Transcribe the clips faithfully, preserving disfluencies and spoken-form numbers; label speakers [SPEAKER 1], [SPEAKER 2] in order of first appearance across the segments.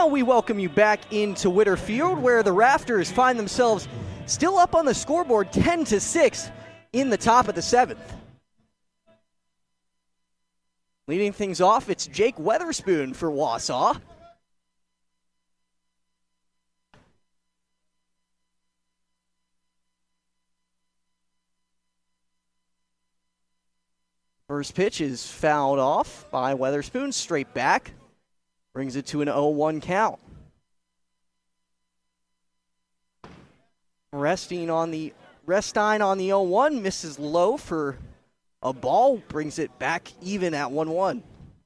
[SPEAKER 1] Well, we welcome you back into Witter Field, where the Rafters find themselves still up on the scoreboard ten to six in the top of the seventh. Leading things off, it's Jake Weatherspoon for Wausau. First pitch is fouled off by Weatherspoon, straight back. Brings it to an oh one count. Resting on the Restine on the oh one, misses low for a ball, brings it back even at one one.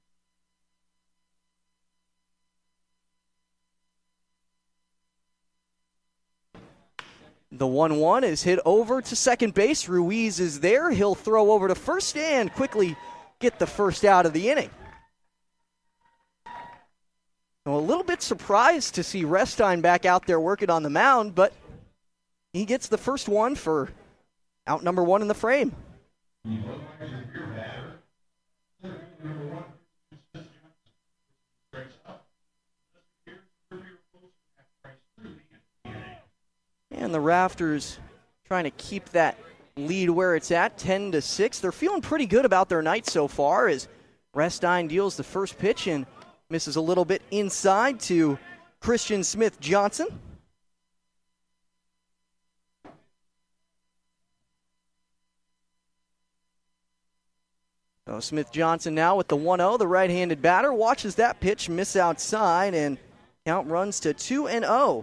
[SPEAKER 1] The one one is hit over to second base. Ruiz is there. He'll throw over to first and quickly get the first out of the inning. I'm a little bit surprised to see Restine back out there working on the mound, but he gets the first one for out number one in the frame. And the Rafters trying to keep that lead where it's at, ten to six. They're feeling pretty good about their night so far as Restine deals the first pitch and misses a little bit inside to Christian Smith Johnson. So Smith Johnson now with the one oh, the right-handed batter, watches that pitch miss outside, and count runs to two and oh.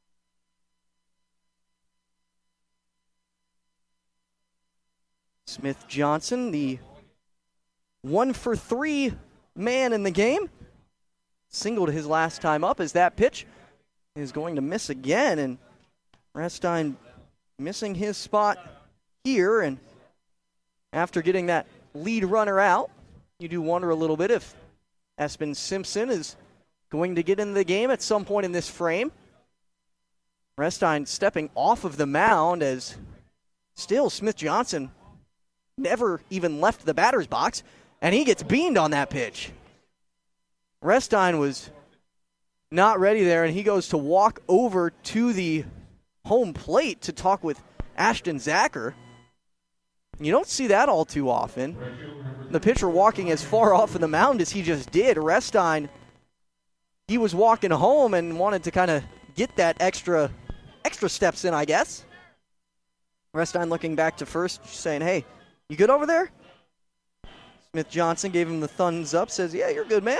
[SPEAKER 1] Smith Johnson, the one for three man in the game, singled his last time up as that pitch is going to miss again, and Restine missing his spot here, and after getting that lead runner out, you do wonder a little bit if Espen Simpson is going to get into the game at some point in this frame. Restine stepping off of the mound as still Smith Johnson never even left the batter's box, and he gets beamed on that pitch. Restine was not ready there, and he goes to walk over to the home plate to talk with Ashton Zacher. You don't see that all too often. The pitcher walking as far off of the mound as he just did. Restine, he was walking home and wanted to kind of get that extra extra steps in, I guess. Restine looking back to first, saying, hey, you good over there? Smith Johnson gave him the thumbs up, says, yeah, you're good, man.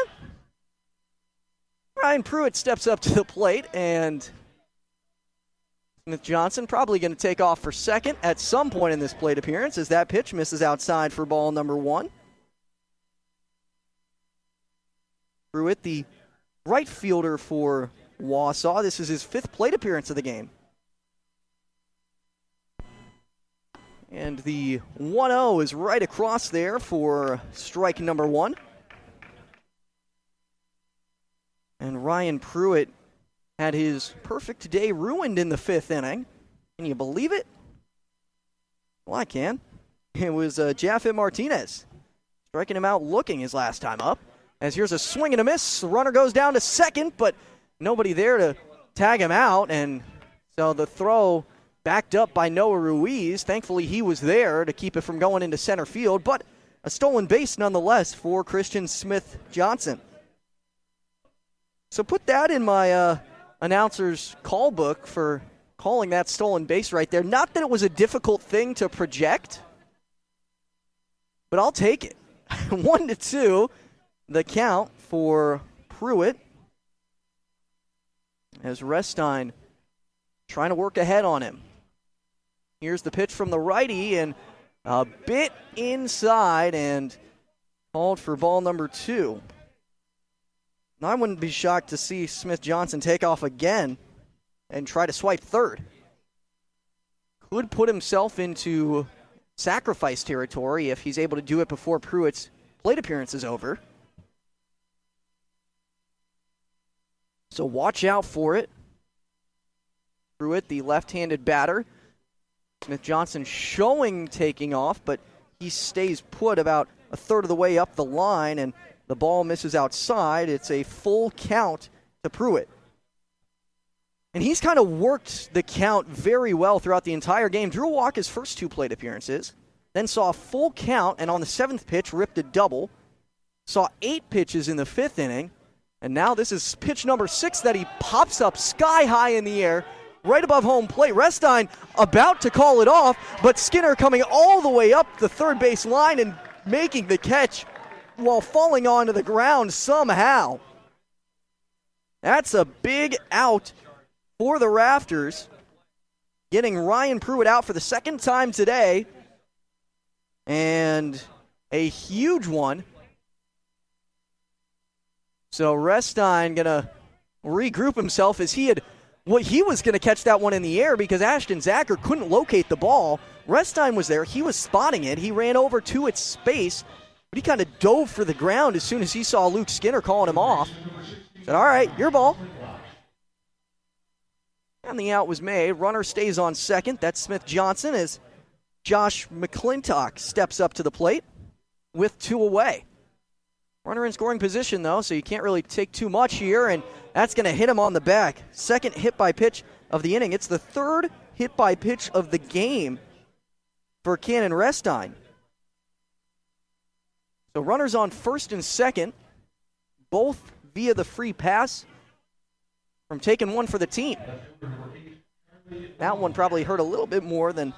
[SPEAKER 1] Ryan Pruitt steps up to the plate, and Smith Johnson probably going to take off for second at some point in this plate appearance as that pitch misses outside for ball number one. Pruitt, the right fielder for Wausau. This is his fifth plate appearance of the game. And the one oh is right across there for strike number one. And Ryan Pruitt had his perfect day ruined in the fifth inning. Can you believe it? Well, I can. It was uh, Japhet Martinez striking him out looking his last time up. As here's a swing and a miss. The runner goes down to second, but nobody there to tag him out. And so the throw backed up by Noah Ruiz. Thankfully, he was there to keep it from going into center field, but a stolen base nonetheless for Christian Smith Johnson. So put that in my uh, announcer's call book for calling that stolen base right there. Not that it was a difficult thing to project, but I'll take it. One to two, the count for Pruitt. As Restine trying to work ahead on him. Here's the pitch from the righty, and a bit inside, and called for ball number two. Now, I wouldn't be shocked to see Smith Johnson take off again and try to swipe third. Could put himself into sacrifice territory if he's able to do it before Pruitt's plate appearance is over. So watch out for it. Pruitt, the left-handed batter. Smith Johnson showing taking off, but he stays put about a third of the way up the line, and the ball misses outside. It's a full count to Pruitt. And he's kind of worked the count very well throughout the entire game. Drew Walker's first two plate appearances, then saw a full count, and on the seventh pitch, ripped a double. Saw eight pitches in the fifth inning, and now this is pitch number six that he pops up sky high in the air, right above home plate. Restine about to call it off, but Skinner coming all the way up the third base line and making the catch while falling onto the ground somehow. That's a big out for the Rafters, getting Ryan Pruitt out for the second time today, and a huge one. So Restine going to regroup himself as he had, well, he was going to catch that one in the air because Ashton Zacher couldn't locate the ball. Restine was there. He was spotting it. He ran over to its space, but he kind of dove for the ground as soon as he saw Luke Skinner calling him off. Said, all right, your ball. And the out was made. Runner stays on second. That's Smith Johnson as Josh McClintock steps up to the plate with two away. Runner in scoring position, though, so you can't really take too much here, and that's going to hit him on the back. Second hit by pitch of the inning. It's the third hit by pitch of the game for Cannon Restine. So runners on first and second, both via the free pass from taking one for the team. That one probably hurt a little bit more than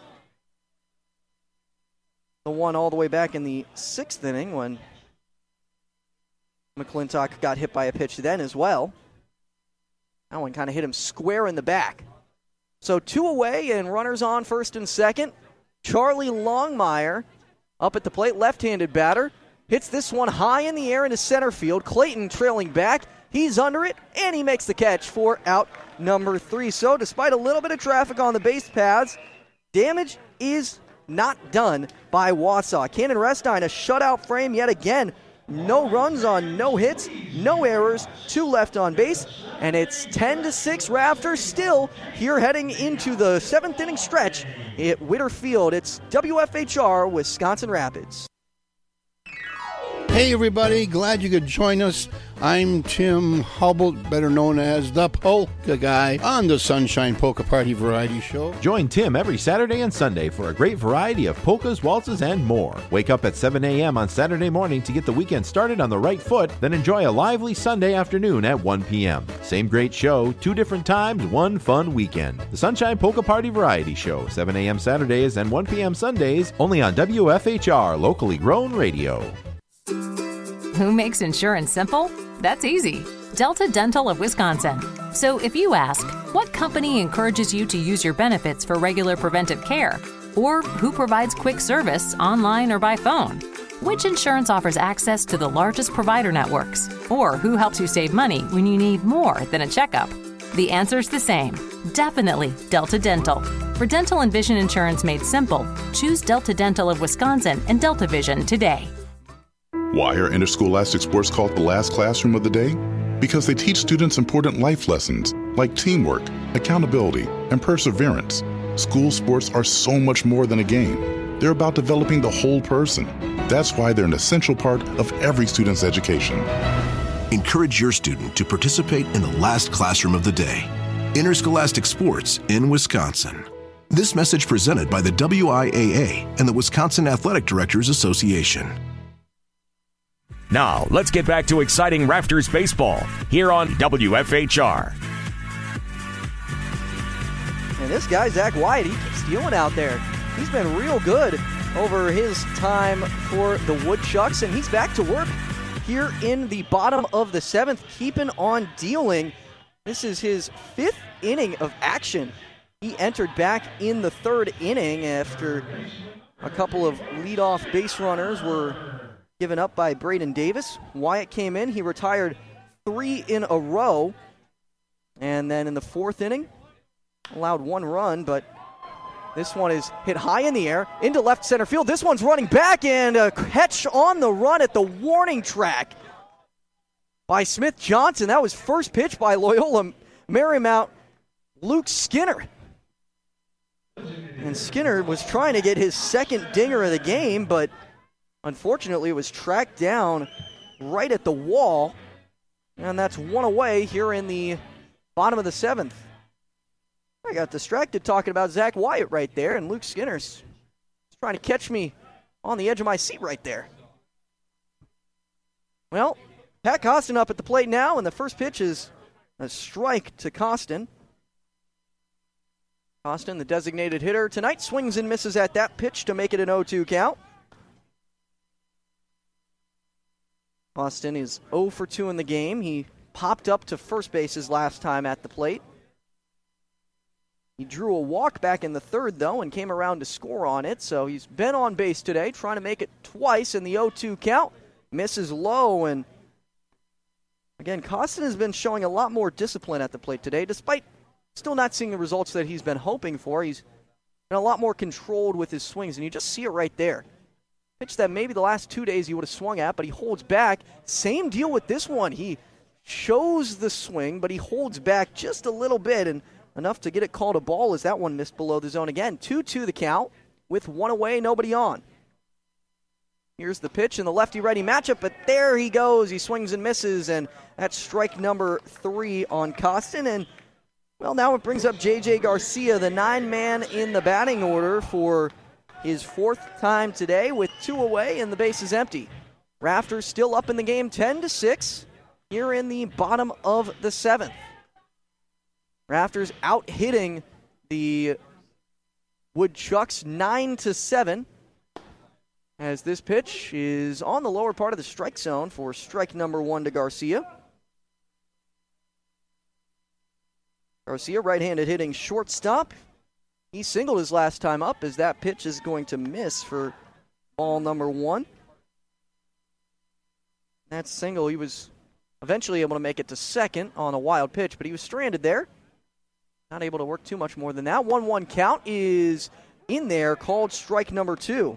[SPEAKER 1] the one all the way back in the sixth inning when McClintock got hit by a pitch then as well. That one kind of hit him square in the back. So two away and runners on first and second. Charlie Longmire up at the plate, left-handed batter. Hits this one high in the air into center field. Clayton trailing back. He's under it, and he makes the catch for out number three. So despite a little bit of traffic on the base paths, damage is not done by Wausau. Cannon Restine, a shutout frame yet again. No runs on no hits, no errors, two left on base, and it's ten to six Rafters still here heading into the seventh inning stretch at Witter Field. It's W F H R Wisconsin Rapids.
[SPEAKER 2] Hey everybody, glad you could join us. I'm Tim Hubble, better known as the Polka Guy, on the Sunshine Polka Party Variety Show.
[SPEAKER 3] Join Tim every Saturday and Sunday for a great variety of polkas, waltzes, and more. Wake up at seven a.m. on Saturday morning to get the weekend started on the right foot, then enjoy a lively Sunday afternoon at one p.m. Same great show, two different times, one fun weekend. The Sunshine Polka Party Variety Show, seven a.m. Saturdays and one p.m. Sundays, only on W F H R, locally grown radio.
[SPEAKER 4] Who makes insurance simple? That's easy. Delta Dental of Wisconsin. So if you ask, what company encourages you to use your benefits for regular preventive care? Or who provides quick service online or by phone? Which insurance offers access to the largest provider networks? Or who helps you save money when you need more than a checkup? The answer's the same. Definitely Delta Dental. For dental and vision insurance made simple, choose Delta Dental of Wisconsin and Delta Vision today.
[SPEAKER 5] Why are interscholastic sports called the last classroom of the day? Because they teach students important life lessons like teamwork, accountability, and perseverance. School sports are so much more than a game. They're about developing the whole person. That's why they're an essential part of every student's education.
[SPEAKER 6] Encourage your student to participate in the last classroom of the day. Interscholastic sports in Wisconsin. This message presented by the W I A A and the Wisconsin Athletic Directors Association.
[SPEAKER 7] Now, let's get back to exciting Rafters baseball here on W F H R.
[SPEAKER 1] And this guy, Zach Wyatt, he keeps stealing out there. He's been real good over his time for the Woodchucks, and he's back to work here in the bottom of the seventh, keeping on dealing. This is his fifth inning of action. He entered back in the third inning after a couple of leadoff base runners were given up by Braden Davis. Wyatt came in. He retired three in a row. And then in the fourth inning, allowed one run, but this one is hit high in the air into left center field. This one's running back, and a catch on the run at the warning track by Smith Johnson. That was first pitch by Loyola Marymount, Luke Skinner. And Skinner was trying to get his second dinger of the game, but unfortunately, it was tracked down right at the wall. And that's one away here in the bottom of the seventh. I got distracted talking about Zach Wyatt right there, and Luke Skinner's trying to catch me on the edge of my seat right there. Well, Pat Costin up at the plate now, and the first pitch is a strike to Costin. Costin, the designated hitter tonight, swings and misses at that pitch to make it an oh two count. Costin is oh for two in the game. He popped up to first base his last time at the plate. He drew a walk back in the third, though, and came around to score on it. So he's been on base today, trying to make it twice in the oh two count. Misses low, and again, Costin has been showing a lot more discipline at the plate today, despite still not seeing the results that he's been hoping for. He's been a lot more controlled with his swings, and you just see it right there. Pitch that maybe the last two days he would have swung at, but he holds back. Same deal with this one. He shows the swing, but he holds back just a little bit, and enough to get it called a ball as that one missed below the zone again. two two the count with one away, nobody on. Here's the pitch in the lefty-righty matchup, but there he goes. He swings and misses, and that's strike number three on Costin. And, well, now it brings up J J Garcia, the nine-man in the batting order for his fourth time today with two away and the base is empty. Rafters still up in the game ten to six here in the bottom of the seventh. Rafters out hitting the Woodchucks nine to seven as this pitch is on the lower part of the strike zone for strike number one to Garcia. Garcia, right-handed hitting shortstop. He singled his last time up as that pitch is going to miss for ball number one. That single, he was eventually able to make it to second on a wild pitch, but he was stranded there. Not able to work too much more than that. one one count is in there, called strike number two.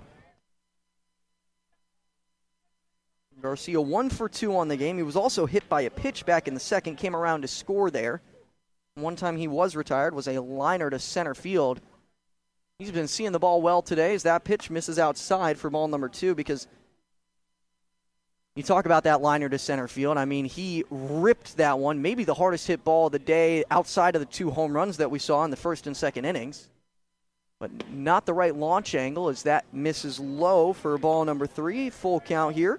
[SPEAKER 1] Garcia one for two on the game. He was also hit by a pitch back in the second, came around to score there. One time he was retired was a liner to center field. He's been seeing the ball well today as that pitch misses outside for ball number two, because you talk about that liner to center field. I mean, he ripped that one, maybe the hardest hit ball of the day outside of the two home runs that we saw in the first and second innings. But not the right launch angle as that misses low for ball number three. Full count here.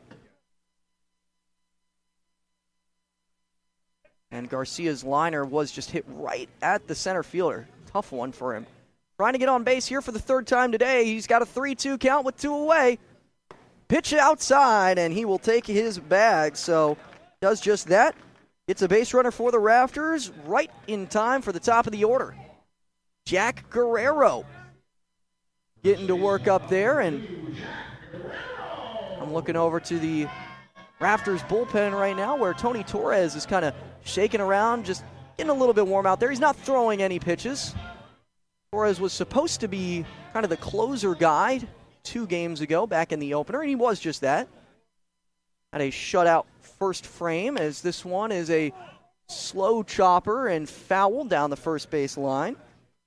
[SPEAKER 1] And Garcia's liner was just hit right at the center fielder. Tough one for him. Trying to get on base here for the third time today. He's got a three two count with two away. Pitch outside, and he will take his bag. So does just that. Gets a base runner for the Rafters right in time for the top of the order. Jack Guerrero getting to work up there, and I'm looking over to the Rafters bullpen right now where Tony Torres is kind of shaking around, just getting a little bit warm out there. He's not throwing any pitches. Torres was supposed to be kind of the closer guy two games ago back in the opener, and he was just that. Had a shutout first frame as this one is a slow chopper and foul down the first base line.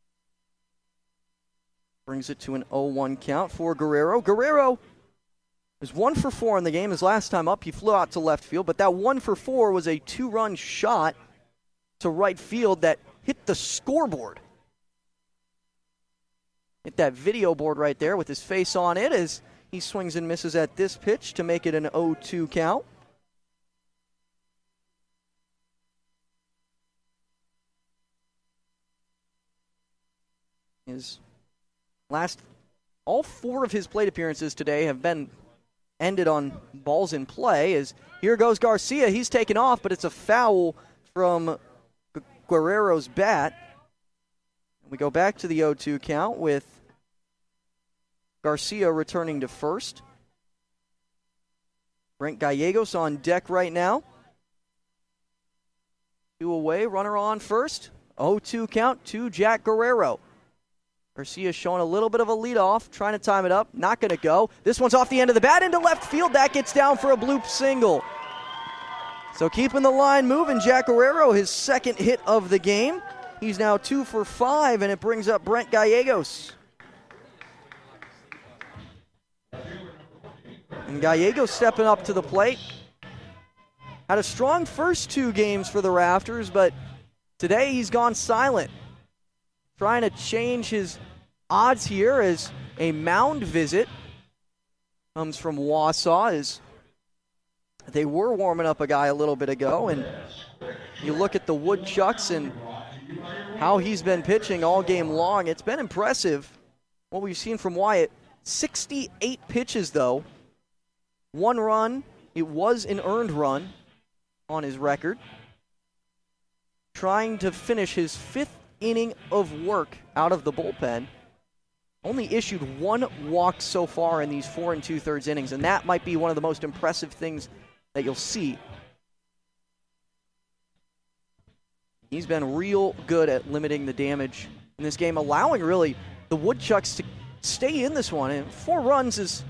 [SPEAKER 1] Brings it to an oh one count for Guerrero. Guerrero is one for four in the game. His last time up, he flew out to left field, but that one for four was a two-run shot to right field that hit the scoreboard. Hit that video board right there with his face on it as he swings and misses at this pitch to make it an oh two count. His last, all four of his plate appearances today have been ended on balls in play. As here goes Garcia. He's taken off, but it's a foul from Guerrero's bat. We go back to the oh two count with Garcia returning to first. Brent Gallegos on deck right now. Two away, runner on first. oh two count to Jack Guerrero. Garcia showing a little bit of a leadoff, trying to time it up. Not going to go. This one's off the end of the bat into left field. That gets down for a bloop single. So keeping the line moving, Jack Guerrero, his second hit of the game. He's now two for five, and it brings up Brent Gallegos. And Gallegos stepping up to the plate. had a strong first two games for the Rafters, but today he's gone silent. Trying to change his odds here as a mound visit comes from Wausau, as they were warming up a guy a little bit ago, and you look at the Woodchucks and how he's been pitching all game long. It's been impressive what we've seen from Wyatt. sixty-eight pitches, though. One run. It was an earned run on his record. Trying to finish his fifth inning of work out of the bullpen. Only issued one walk so far in these four and two-thirds innings, and that might be one of the most impressive things that you'll see. He's been real good at limiting the damage in this game, allowing really the Woodchucks to stay in this one. And four runs is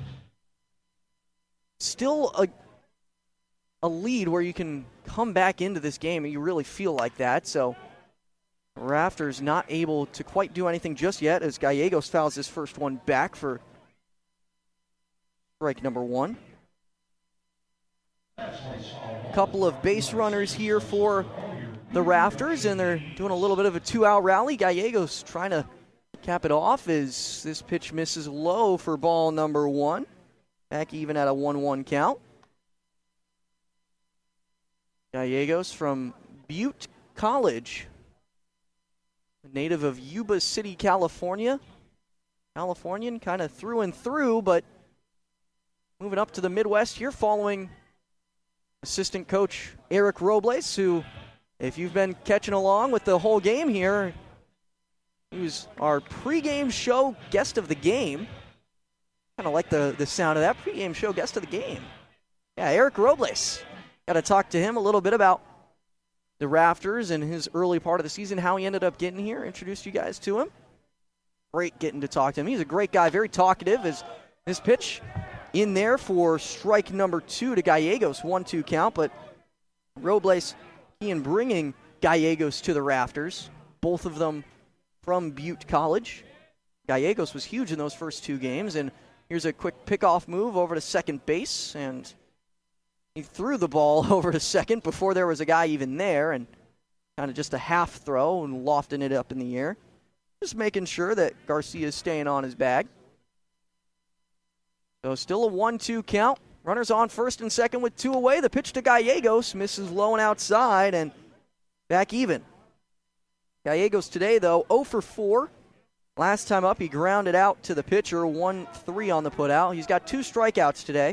[SPEAKER 1] still a, a lead where you can come back into this game and you really feel like that. So Rafters not able to quite do anything just yet as Gallegos fouls his first one back for strike number one. A couple of base runners here for the Rafters, and they're doing a little bit of a two-out rally. Gallegos trying to cap it off as this pitch misses low for ball number one. Back even at a one one count. Gallegos from Butte College, a native of Yuba City, California. Californian kind of through and through, but moving up to the Midwest here following assistant coach Eric Robles, who, if you've been catching along with the whole game here, he was our pregame show guest of the game. Kind of like the, the sound of that pregame show guest of the game. Yeah, Eric Robles. Got to talk to him a little bit about the Rafters and his early part of the season, how he ended up getting here. Introduced you guys to him. Great getting to talk to him. He's a great guy, very talkative. As this pitch in there for strike number two to Gallegos, one two count, but Robles, he in bringing Gallegos to the Rafters, both of them from Butte College. Gallegos was huge in those first two games, and here's a quick pickoff move over to second base, and he threw the ball over to second before there was a guy even there, and kind of just a half throw and lofting it up in the air. Just making sure that Garcia's staying on his bag. So still a one two count. Runners on first and second with two away. The pitch to Gallegos misses low and outside, and back even. Gallegos today, though, oh for four. Last time up, he grounded out to the pitcher, one three on the putout. He's got two strikeouts today.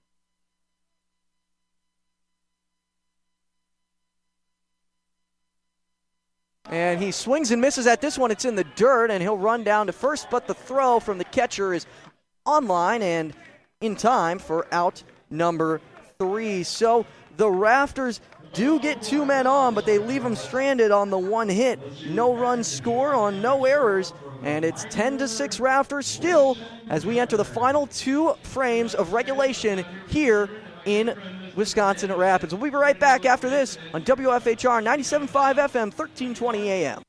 [SPEAKER 1] And he swings and misses at this one. It's in the dirt, and he'll run down to first, but the throw from the catcher is online and in time for out number three. So the Rafters do get two men on, but they leave them stranded on the one hit. No run score on no errors, and it's ten to six Rafters still as we enter the final two frames of regulation here in Wisconsin at Rapids. We'll be right back after this on W F H R ninety-seven point five F M, thirteen twenty A M.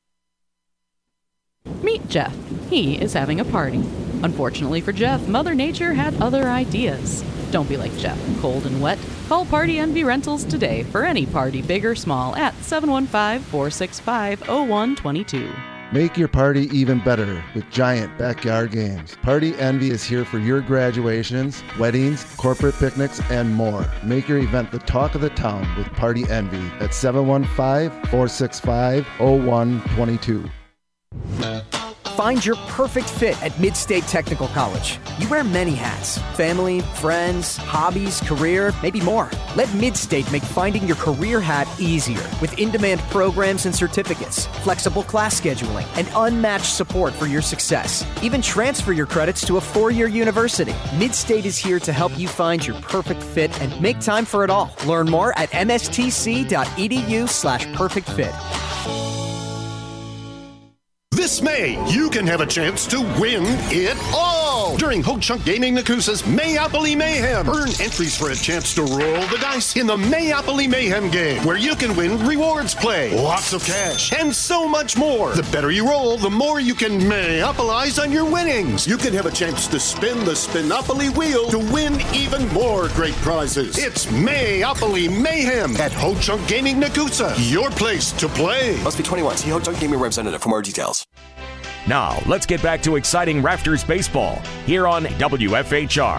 [SPEAKER 8] Meet Jeff. He is having a party. Unfortunately for Jeff, Mother Nature had other ideas. Don't be like Jeff, cold and wet. Call Party Envy Rentals today for any party, big or small, at seven one five, four six five, zero one two two.
[SPEAKER 9] Make your party even better with giant backyard games. Party Envy is here for your graduations, weddings, corporate picnics, and more. Make your event the talk of the town with Party Envy at seven one five, four six five, zero one two two.
[SPEAKER 10] Find your perfect fit at Mid-State Technical College. You wear many hats: family, friends, hobbies, career, maybe more. Let Mid-State make finding your career hat easier with in-demand programs and certificates, flexible class scheduling, and unmatched support for your success. Even transfer your credits to a four-year university. Mid-State is here to help you find your perfect fit and make time for it all. Learn more at mstc.edu slash perfect fit.
[SPEAKER 11] This May, you can have a chance to win it all. during Ho Chunk Gaming Nakusa's Mayopoly Mayhem. Earn entries for a chance to roll the dice in the Mayopoly Mayhem game, where you can win rewards play, lots of cash, and so much more. The better you roll, the more you can Mayopolize on your winnings. You can have a chance to spin the Spinopoly wheel to win even more great prizes. It's Mayopoly Mayhem at Ho Chunk Gaming Nakusa, your place to play.
[SPEAKER 12] Must be twenty-one. See Ho Chunk Gaming representative for more details.
[SPEAKER 7] Now, let's get back to exciting Rafters baseball here on W F H R.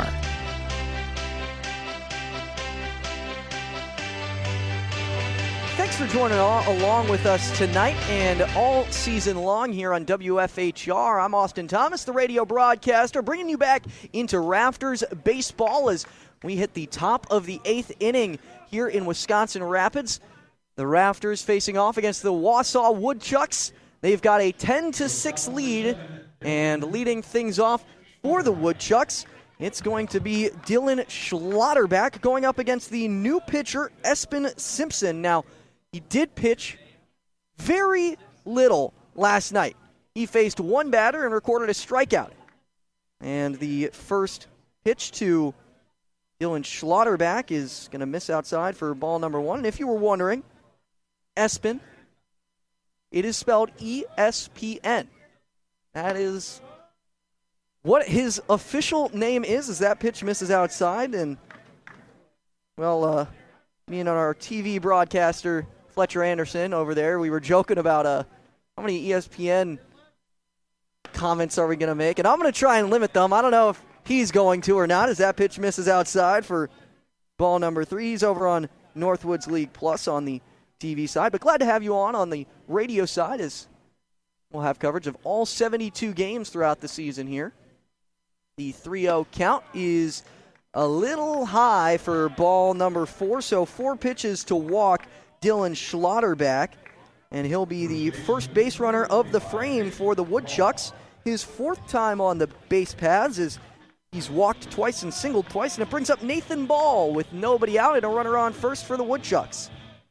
[SPEAKER 1] Thanks for joining all, along with us tonight and all season long here on W F H R. I'm Austin Thomas, the radio broadcaster, bringing you back into Rafters baseball as we hit the top of the eighth inning here in Wisconsin Rapids. The Rafters facing off against the Wausau Woodchucks. They've got a ten to six lead, and leading things off for the Woodchucks, it's going to be Dylan Schlotterback going up against the new pitcher, Espen Simpson. Now, he did pitch very little last night. He faced one batter and recorded a strikeout. And the first pitch to Dylan Schlotterback is going to miss outside for ball number one. And if you were wondering, Espen, it is spelled E S P N. That is what his official name is, as that pitch misses outside. And, well, uh, me and our T V broadcaster, Fletcher Anderson, over there, we were joking about uh, how many E S P N comments are we going to make. And I'm going to try and limit them. I don't know if he's going to or not, as that pitch misses outside for ball number three. He's over on Northwoods League Plus on the T V side, but glad to have you on on the radio side, as we'll have coverage of all seventy-two games throughout the season here. The three oh count is a little high for ball number four, so four pitches to walk Dylan Schlotterback, and he'll be the first base runner of the frame for the Woodchucks. His fourth time on the base paths is he's walked twice and singled twice, and it brings up Nathan Ball with nobody out and a runner on first for the Woodchucks.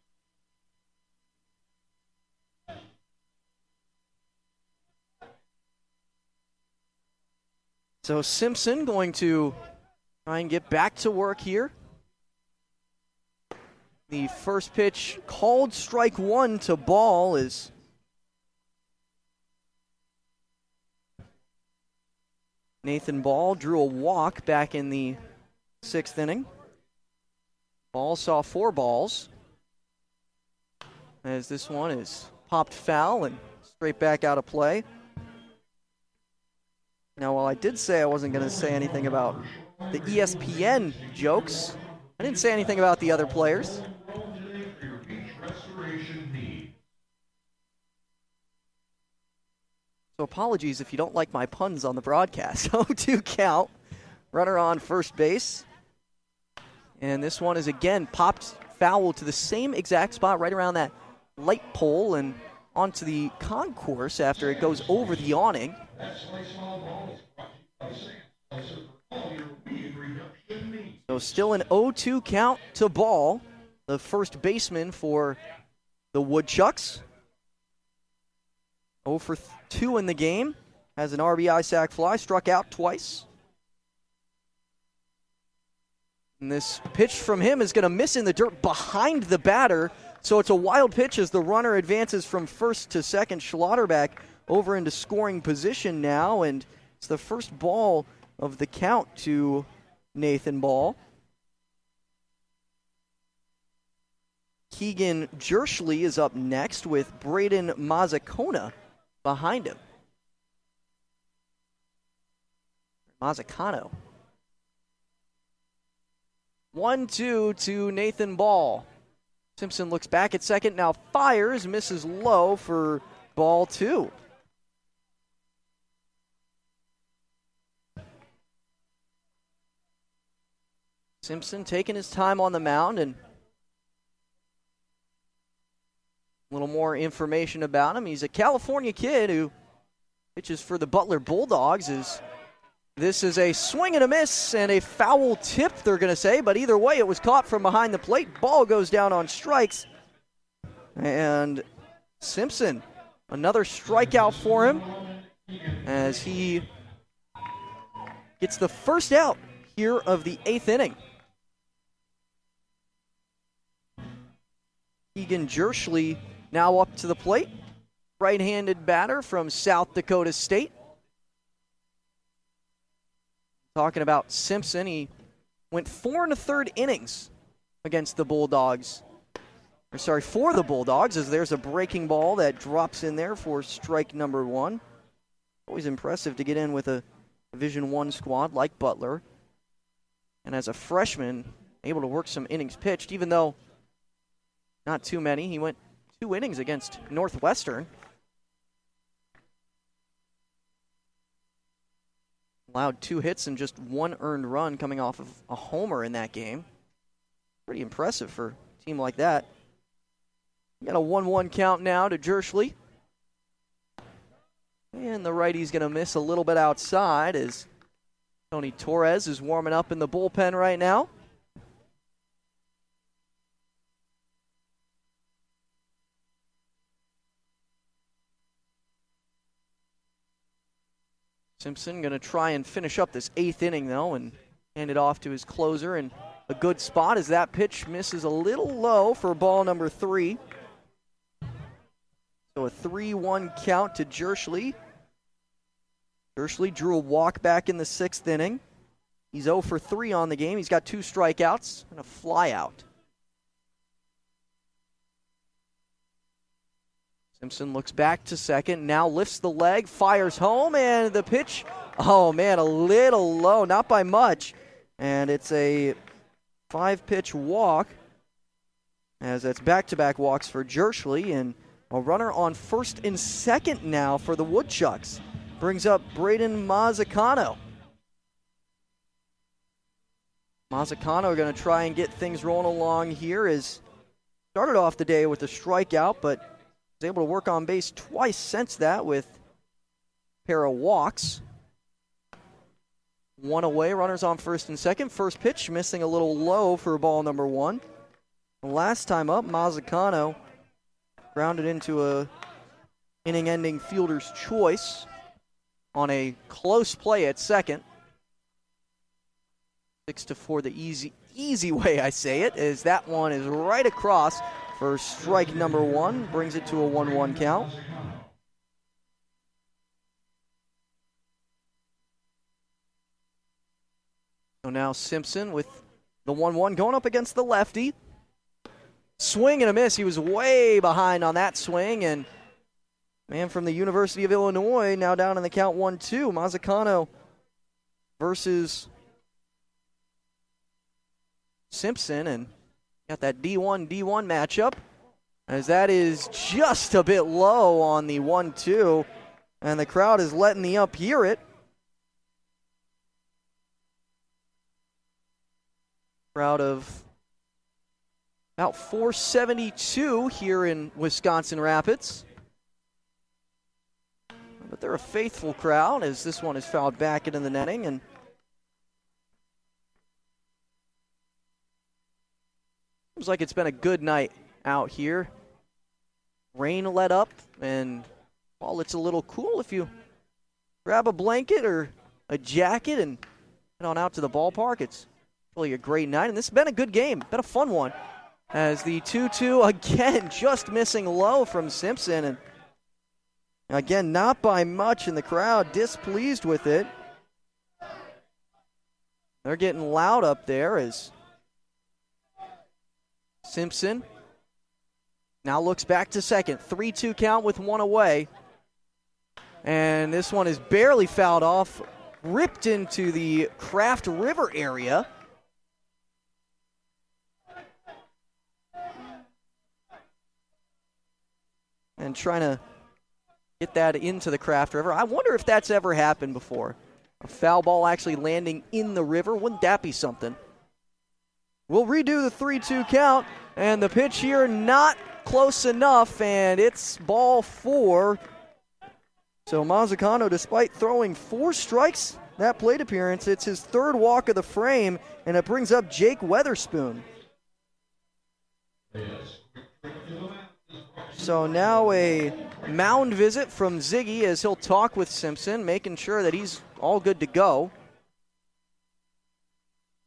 [SPEAKER 1] So Simpson going to try and get back to work here. The first pitch called strike one to Ball is Nathan Ball drew a walk back in the sixth inning. Ball saw four balls, as this one is popped foul and straight back out of play. Now, while I did say I wasn't going to say anything about the E S P N jokes, I didn't say anything about the other players. So apologies if you don't like my puns on the broadcast. oh two count, runner on first base. And this one is again popped foul to the same exact spot right around that light pole and onto the concourse after it goes over the awning. So still an oh two count to Ball, the first baseman for the Woodchucks. oh for two in the game, has an R B I sac fly, struck out twice. And this pitch from him is going to miss in the dirt behind the batter, so it's a wild pitch as the runner advances from first to second. Schlotterback over into scoring position now, and it's the first ball of the count to Nathan Ball. Keegan Jerschley is up next with Braden Mazzacona behind him. Mazzacano. one two to Nathan Ball. Simpson looks back at second, now fires, misses low for ball two. Simpson taking his time on the mound, and a little more information about him. He's a California kid who pitches for the Butler Bulldogs. Is This is a swing and a miss and a foul tip, they're going to say, but either way, it was caught from behind the plate. Ball goes down on strikes, and Simpson, another strikeout for him as he gets the first out here of the eighth inning. Egan Jerschley now up to the plate. Right-handed batter from South Dakota State. Talking about Simpson, he went four and a third innings against the Bulldogs. Or sorry, for the Bulldogs, as there's a breaking ball that drops in there for strike number one. Always impressive to get in with a Division One squad like Butler. And as a freshman, able to work some innings pitched, even though not too many. He went two innings against Northwestern. Allowed two hits and just one earned run coming off of a homer in that game. Pretty impressive for a team like that. Got a one one count now to Jerschley. And the righty's going to miss a little bit outside as Tony Torres is warming up in the bullpen right now. Simpson going to try and finish up this eighth inning, though, and hand it off to his closer. And a good spot as that pitch misses a little low for ball number three. So a three one count to Jerschley. Jerschley drew a walk back in the sixth inning. He's zero for three on the game. He's got two strikeouts and a flyout. Simpson looks back to second, now lifts the leg, fires home, and the pitch, oh man, a little low, not by much. And it's a five-pitch walk, as that's back-to-back walks for Jerschley, and a runner on first and second now for the Woodchucks. Brings up Braden Mazzacano. Mazzacano going to try and get things rolling along here, as started off the day with a strikeout, but was able to work on base twice since that with a pair of walks. One away, runners on first and second. First pitch missing a little low for ball number one. Last time up, Mazzacano grounded into a inning-ending fielder's choice on a close play at second. Six to four, the easy, easy way I say it, is that one is right across for strike number one, brings it to a one one count. So now Simpson with the one one going up against the lefty. Swing and a miss. He was way behind on that swing, and man from the University of Illinois now down in the count one two. Mazzacano versus Simpson, and got that D one D one matchup, as that is just a bit low on the one two, and the crowd is letting the ump hear it. Crowd of about four seventy-two here in Wisconsin Rapids. But they're a faithful crowd, as this one is fouled back into the netting, and seems like it's been a good night out here. Rain let up, and while it's a little cool, if you grab a blanket or a jacket and head on out to the ballpark, it's really a great night. And this has been a good game, been a fun one. As the two two again just missing low from Simpson, and again not by much, and the crowd displeased with it. They're getting loud up there as Simpson now looks back to second. three two count with one away. And this one is barely fouled off, ripped into the Craft River area. And trying to get that into the Craft River. I wonder if that's ever happened before. A foul ball actually landing in the river. Wouldn't that be something? We'll redo the three two count, and the pitch here not close enough, and it's ball four. So Mazzacano, despite throwing four strikes that plate appearance, it's his third walk of the frame, and it brings up Jake Weatherspoon. So now a mound visit from Ziggy as he'll talk with Simpson, making sure that he's all good to go.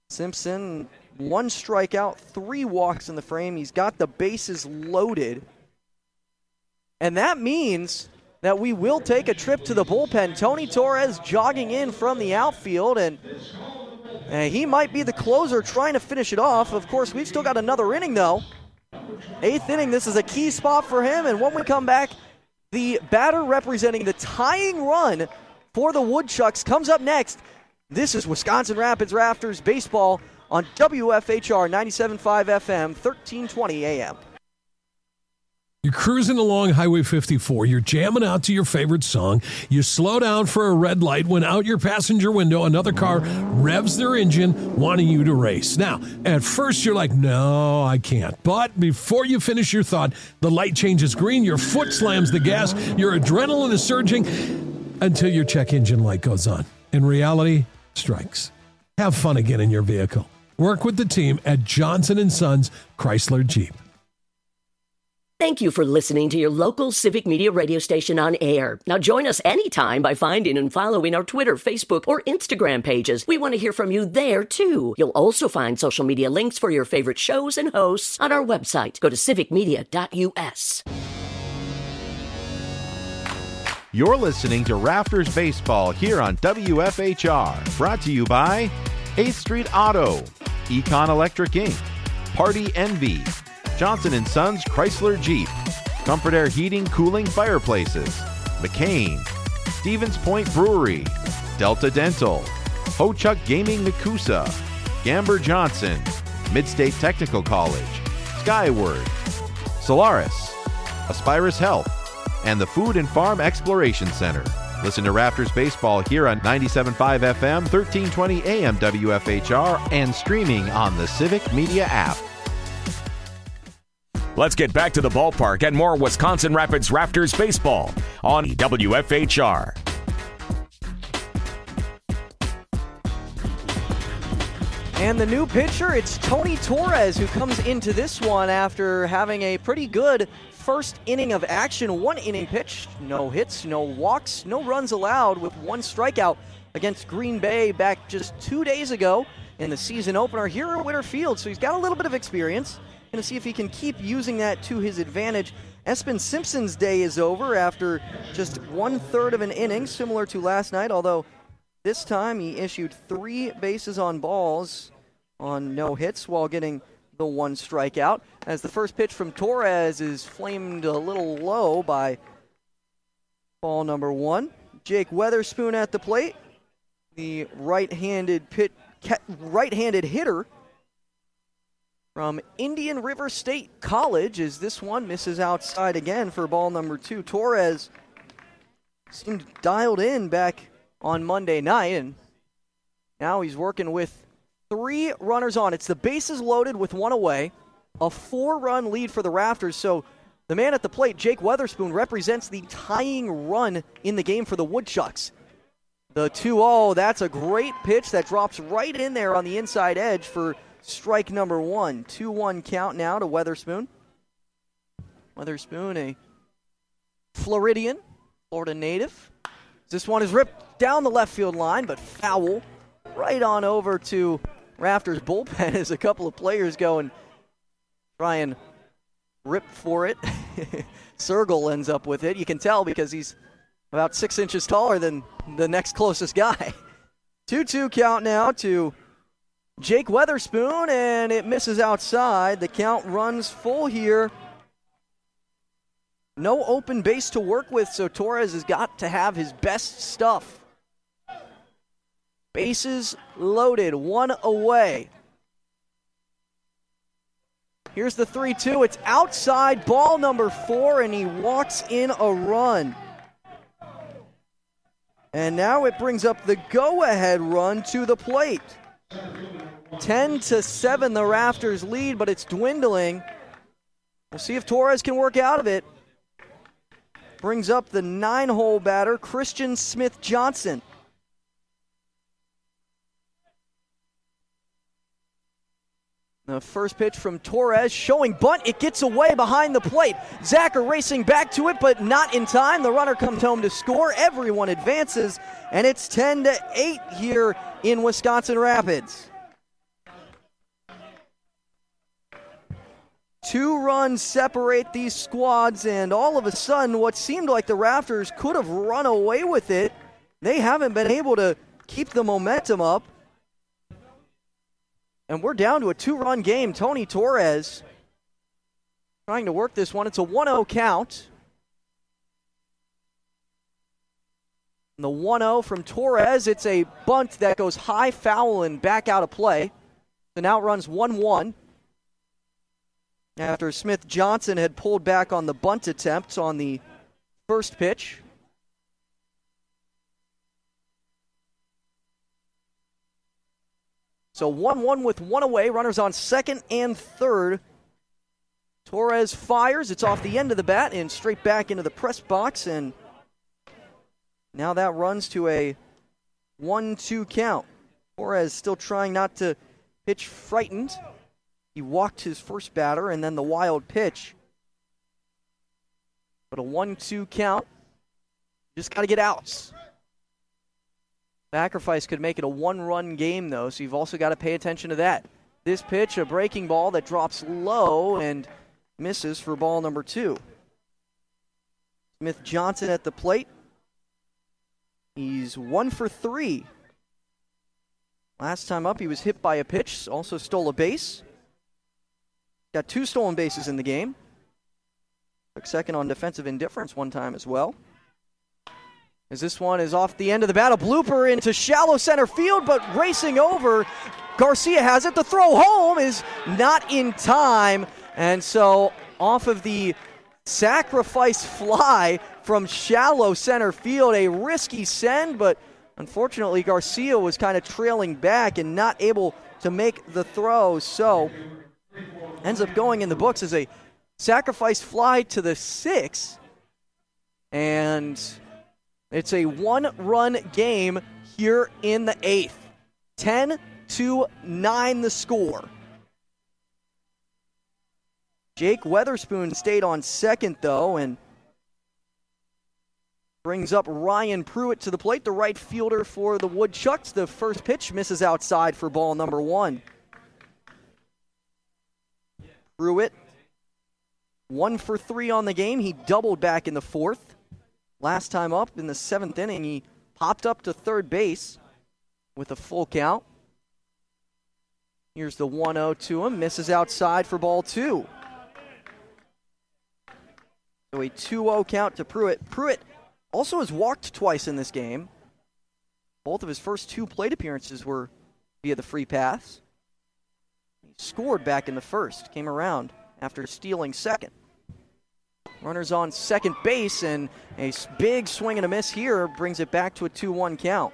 [SPEAKER 1] Simpson, one strikeout, three walks in the frame. He's got the bases loaded. And that means that we will take a trip to the bullpen. Tony Torres jogging in from the outfield, and uh, he might be the closer trying to finish it off. Of course, we've still got another inning, though. Eighth inning, this is a key spot for him, and when we come back, the batter representing the tying run for the Woodchucks comes up next. This is Wisconsin Rapids Rafters Baseball on W F H R ninety-seven point five F M, thirteen twenty A M.
[SPEAKER 13] You're cruising along Highway fifty-four. You're jamming out to your favorite song. You slow down for a red light when out your passenger window, another car revs their engine, wanting you to race. Now, at first you're like, no, I can't. But before you finish your thought, the light changes green, your foot slams the gas, your adrenaline is surging until your check engine light goes on. And reality strikes. Have fun again in your vehicle. Work with the team at Johnson and Sons Chrysler Jeep.
[SPEAKER 14] Thank you for listening to your local Civic Media radio station on air. Now join us anytime by finding and following our Twitter, Facebook, or Instagram pages. We want to hear from you there, too. You'll also find social media links for your favorite shows and hosts on our website. Go to civic media dot U S.
[SPEAKER 3] You're listening to Rafters Baseball here on W F H R. Brought to you by eighth Street Auto, Econ Electric Incorporated, Party Envy, Johnson and Sons Chrysler Jeep, Comfort Air Heating, Cooling, Fireplaces, McCain, Stevens Point Brewery, Delta Dental, Ho-Chuck Gaming Nakusa, Gamber Johnson, Midstate Technical College, Skyward, Solaris, Aspirus Health, and the Food and Farm Exploration Center. Listen to Rafters Baseball here on ninety-seven point five F M, thirteen twenty A M W F H R, and streaming on the Civic Media app.
[SPEAKER 7] Let's get back to the ballpark and more Wisconsin Rapids Rafters baseball on W F H R.
[SPEAKER 1] And the new pitcher, it's Tony Torres, who comes into this one after having a pretty good first inning of action. One inning pitch, no hits, no walks, no runs allowed, with one strikeout against Green Bay back just two days ago in the season opener here at Winter Field. So he's got a little bit of experience. Going to see if he can keep using that to his advantage. Espen Simpson's day is over after just one-third of an inning, similar to last night, although this time he issued three bases on balls on no hits while getting the one strikeout. As the first pitch from Torres is flamed a little low by ball number one. Jake Weatherspoon at the plate, the right-handed pit, right-handed hitter from Indian River State College, as this one misses outside again for ball number two. Torres seemed dialed in back on Monday night, and now he's working with three runners on. It's the bases loaded with one away, a four-run lead for the Rafters. So the man at the plate, Jake Weatherspoon, represents the tying run in the game for the Woodchucks. The two oh, that's a great pitch that drops right in there on the inside edge for strike number one. two one count now to Weatherspoon. Weatherspoon, a Floridian, Florida native. This one is ripped down the left field line, but foul right on over to Rafters bullpen as a couple of players go and try and rip for it. Sergel ends up with it. You can tell because he's about six inches taller than the next closest guy. two two count now to Jake Weatherspoon, and it misses outside. The count runs full here. No open base to work with, so Torres has got to have his best stuff. Bases loaded, one away. Here's the three two. It's outside, ball number four, and he walks in a run. And now it brings up the go-ahead run to the plate. ten to seven, the Rafters lead, but it's dwindling. We'll see if Torres can work out of it. Brings up the nine-hole batter, Christian Smith-Johnson. The first pitch from Torres, showing bunt. It gets away behind the plate. Zacher racing back to it, but not in time. The runner comes home to score. Everyone advances, and it's ten to eight here in Wisconsin Rapids. Two runs separate these squads, and all of a sudden, what seemed like the Raptors could have run away with it, they haven't been able to keep the momentum up. And we're down to a two-run game. Tony Torres trying to work this one. It's a one oh count. And the one oh from Torres, it's a bunt that goes high, foul, and back out of play. So now it runs one one. After Smith Johnson had pulled back on the bunt attempts on the first pitch. So one one with one away, runners on second and third. Torres fires, it's off the end of the bat and straight back into the press box, and now that runs to a one two count. Torres still trying not to pitch frightened. He walked his first batter and then the wild pitch. But a one two count. Just got to get outs. Sacrifice could make it a one-run game, though, so you've also got to pay attention to that. This pitch, a breaking ball that drops low and misses for ball number two. Smith Johnson at the plate. He's one for three. Last time up, he was hit by a pitch, also stole a base. Got two stolen bases in the game. Took second on defensive indifference one time as well. As this one is off the end of the bat, a blooper into shallow center field, but racing over, Garcia has it. The throw home is not in time, and so off of the sacrifice fly from shallow center field, a risky send, but unfortunately Garcia was kind of trailing back and not able to make the throw, so ends up going in the books as a sacrifice fly to the sixth, and it's a one-run game here in the eighth. ten to nine the score. Jake Weatherspoon stayed on second, though, and brings up Ryan Pruitt to the plate, the right fielder for the Woodchucks. The first pitch misses outside for ball number one. Pruitt, one for three on the game. He doubled back in the fourth. Last time up in the seventh inning, he popped up to third base with a full count. Here's the one oh to him. Misses outside for ball two. So a two oh count to Pruitt. Pruitt also has walked twice in this game. Both of his first two plate appearances were via the free pass. He scored back in the first. Came around after stealing second. Runners on second base, and a big swing and a miss here brings it back to a two one count.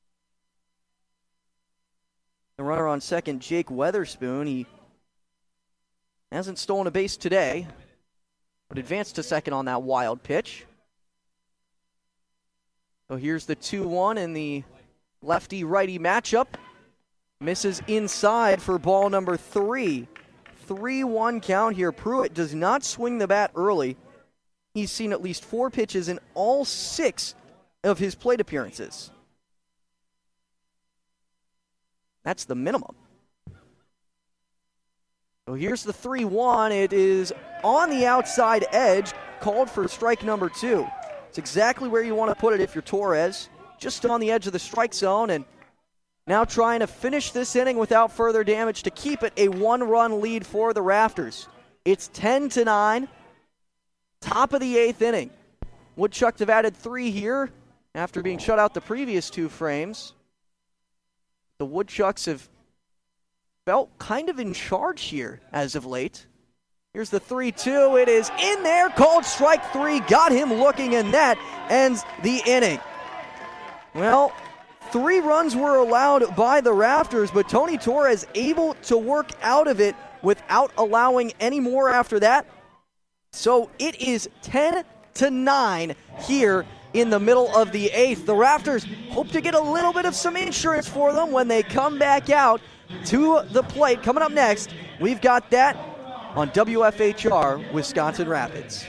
[SPEAKER 1] The runner on second, Jake Weatherspoon, he hasn't stolen a base today, but advanced to second on that wild pitch. So here's the two one in the lefty-righty matchup. Misses inside for ball number three. three one count here. Pruitt does not swing the bat early. He's seen at least four pitches in all six of his plate appearances. That's the minimum. So here's the three one. It is on the outside edge, called for strike number two. It's exactly where you want to put it if you're Torres. Just on the edge of the strike zone, and now trying to finish this inning without further damage to keep it a one-run lead for the Rafters. It's ten to nine. Top of the eighth inning. Woodchucks have added three here after being shut out the previous two frames. The Woodchucks have felt kind of in charge here as of late. Here's the three two. It is in there. Called strike three. Got him looking, and that ends the inning. Well, three runs were allowed by the Rafters, but Tony Torres able to work out of it without allowing any more after that. So it is ten to nine here in the middle of the eighth. The Rafters hope to get a little bit of some insurance for them when they come back out to the plate. Coming up next, we've got that on W F H R Wisconsin Rapids.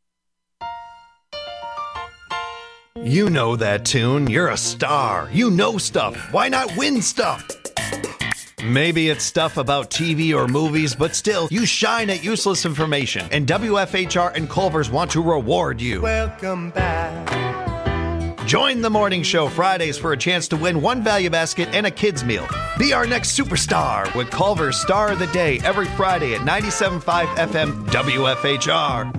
[SPEAKER 15] You know that tune. You're a star. You know stuff. Why not win stuff? Maybe it's stuff about T V or movies, but still, you shine at useless information, and W F H R and Culver's want to reward you.
[SPEAKER 16] Welcome back.
[SPEAKER 15] Join the morning show Fridays for a chance to win one value basket and a kids meal. Be our next superstar with Culver's Star of the Day every Friday at ninety-seven point five F M W F H R.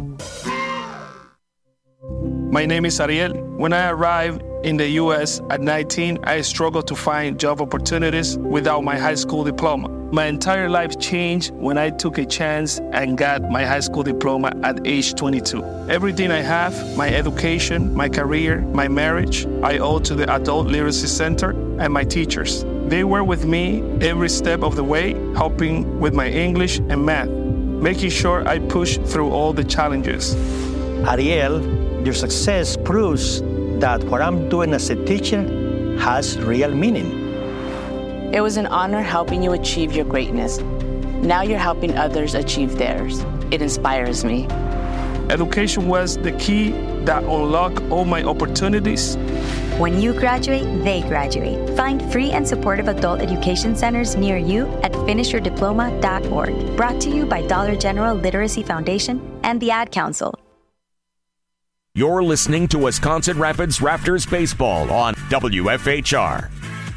[SPEAKER 17] My name is Ariel. When I arrived in the U S at nineteen, I struggled to find job opportunities without my high school diploma. My entire life changed when I took a chance and got my high school diploma at age twenty-two. Everything I have, my education, my career, my marriage, I owe to the Adult Literacy Center and my teachers. They were with me every step of the way, helping with my English and math, making sure I pushed through all the challenges.
[SPEAKER 18] Ariel, your success proves that what I'm doing as a teacher has real meaning.
[SPEAKER 19] It was an honor helping you achieve your greatness. Now you're helping others achieve theirs. It inspires me.
[SPEAKER 17] Education was the key that unlocked all my opportunities.
[SPEAKER 20] When you graduate, they graduate. Find free and supportive adult education centers near you at finish your diploma dot org. Brought to you by Dollar General Literacy Foundation and the Ad Council.
[SPEAKER 7] You're listening to Wisconsin Rapids Raptors Baseball on W F H R.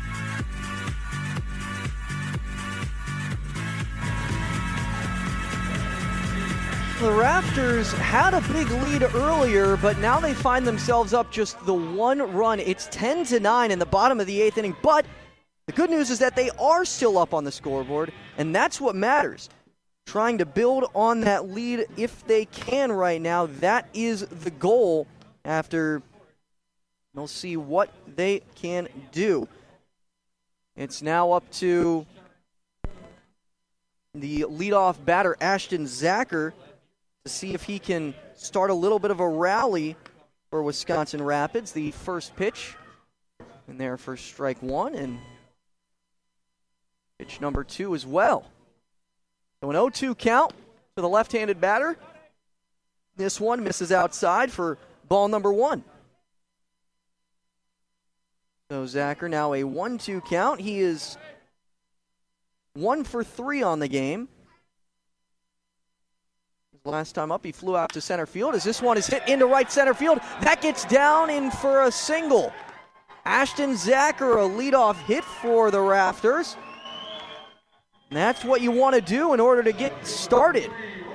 [SPEAKER 1] The Raptors had a big lead earlier, but now they find themselves up just the one run. It's ten to nine in the bottom of the eighth inning, but the good news is that they are still up on the scoreboard, and that's what matters. Trying to build on that lead if they can right now. That is the goal after we'll see what they can do. It's now up to the leadoff batter, Ashton Zacher, to see if he can start a little bit of a rally for Wisconsin Rapids. The first pitch in there for strike one, and pitch number two as well. So an oh two count to the left-handed batter. This one misses outside for ball number one. So Zacher now a one two count. He is one for three on the game. Last time up, he flew out to center field as this one is hit into right center field. That gets down in for a single. Ashton Zacher, a leadoff hit for the Raptors. And that's what you want to do in order to get started.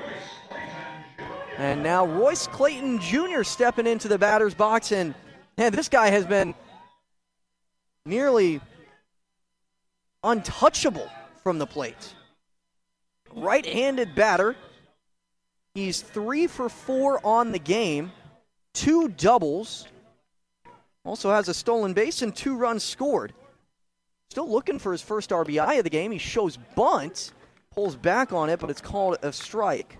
[SPEAKER 1] And now Royce Clayton Junior stepping into the batter's box. And man, this guy has been nearly untouchable from the plate. Right-handed batter. He's three for four on the game, two doubles. Also has a stolen base and two runs scored. Still looking for his first R B I of the game. He shows bunt, pulls back on it, but it's called a strike.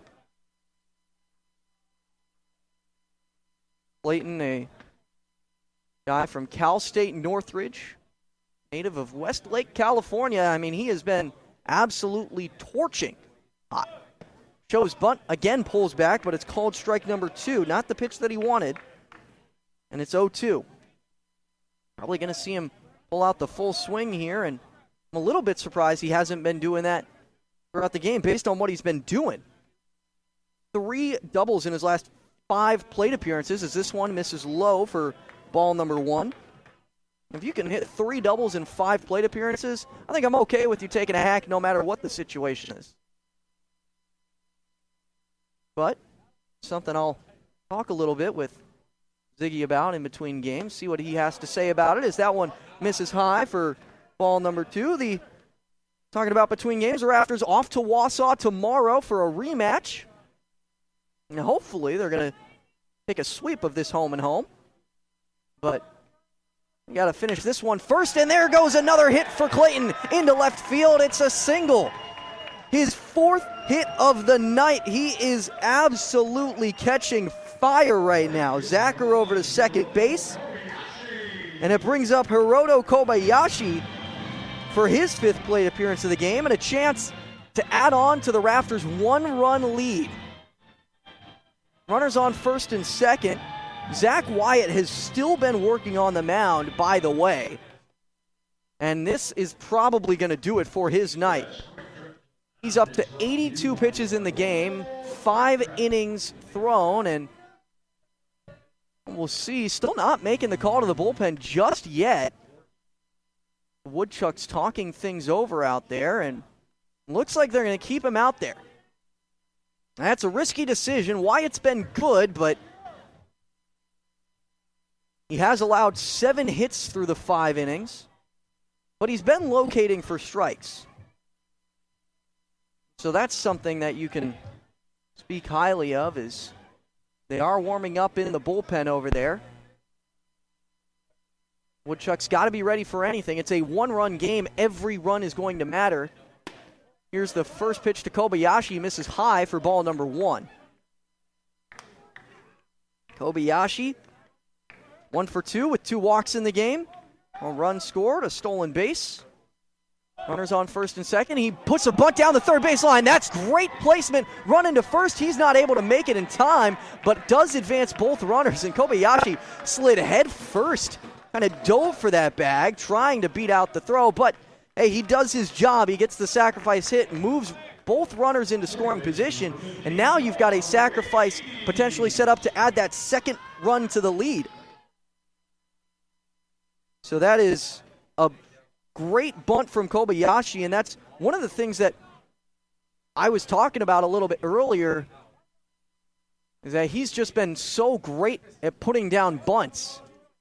[SPEAKER 1] Clayton, a guy from Cal State Northridge, native of Westlake, California. I mean, he has been absolutely torching. Hot. Shows bunt, again pulls back, but it's called strike number two. Not the pitch that he wanted. And it's oh two. Probably going to see him pull out the full swing here, and I'm a little bit surprised he hasn't been doing that throughout the game based on what he's been doing. Three doubles in his last five plate appearances as this one misses low for ball number one. If you can hit three doubles in five plate appearances, I think I'm okay with you taking a hack no matter what the situation is. But something I'll talk a little bit with Ziggy about in between games, see what he has to say about it, as that one misses high for ball number two. The talking about between games, the Raptors off to Wausau tomorrow for a rematch. And hopefully they're going to take a sweep of this home and home. But we got to finish this one first, and there goes another hit for Clayton into left field. It's a single. His fourth hit of the night. He is absolutely catching fire right now. Zacher over to second base. And it brings up Hiroto Kobayashi for his fifth plate appearance of the game and a chance to add on to the Raptors' one-run lead. Runners on first and second. Zach Wyatt has still been working on the mound, by the way. And this is probably going to do it for his night. He's up to eighty-two pitches in the game, five innings thrown, and we'll see. Still not making the call to the bullpen just yet. Woodchucks talking things over out there, and looks like they're going to keep him out there. That's a risky decision. Wyatt's been good, but he has allowed seven hits through the five innings, but he's been locating for strikes. So that's something that you can speak highly of, is they are warming up in the bullpen over there. Woodchucks got to be ready for anything. It's a one-run game. Every run is going to matter. Here's the first pitch to Kobayashi. Misses high for ball number one. Kobayashi, one for two with two walks in the game. A run scored, a stolen base. Runners on first and second. He puts a bunt down the third base line. That's great placement. Run into first. He's not able to make it in time, but does advance both runners. And Kobayashi slid head first. Kind of dove for that bag, trying to beat out the throw. But, hey, he does his job. He gets the sacrifice hit, moves both runners into scoring position. And now you've got a sacrifice potentially set up to add that second run to the lead. So that is a great bunt from Kobayashi, and that's one of the things that I was talking about a little bit earlier, is that he's just been so great at putting down bunts.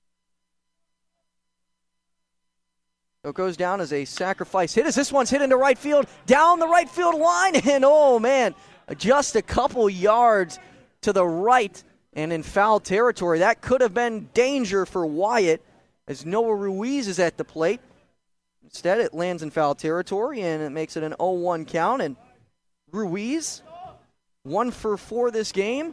[SPEAKER 1] So it goes down as a sacrifice hit as this one's hit into right field, down the right field line, and oh man, just a couple yards to the right and in foul territory. That could have been danger for Wyatt as Noah Ruiz is at the plate. Instead, it lands in foul territory, and it makes it an oh one count. And Ruiz, one for four this game.